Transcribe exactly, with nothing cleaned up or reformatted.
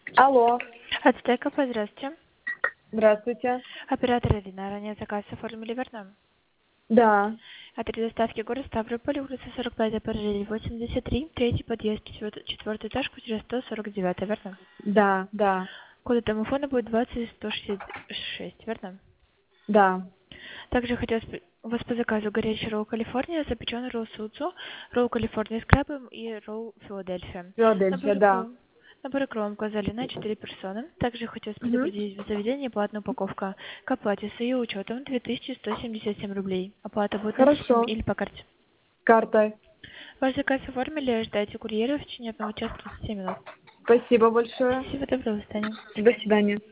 Алло, Ацтека, здравствуйте. здравствуйте. Оператор Ирина, ранее заказ оформили верно? Да, Адрес доставки город Ставрополь, улица сорок пять, апрель восемьдесят три, третий подъезд, четвертый, четвертый этаж, квартира сто сорок девять, верно? да, да, Код домофона будет двадцать сто шестьдесят шесть, верно? да. Также хотелось бы у вас по заказу горячий ролл Калифорния, запеченный ролл Суцу, ролл Калифорния с крабом и ролл Филадельфия. Филадельфия, Набор да. кром. Набор кром указали на четыре персоны. Также хотелось Мгм. предупредить в заведении платная упаковка к оплате с ее учетом две тысячи сто семьдесят семь рублей. Оплата будет на системе Хорошо. или по карте. Картой. Ваш заказ оформили, ждайте курьера в течение одного часа тридцати минут. Спасибо большое. Всего доброго, до свидания. До свидания.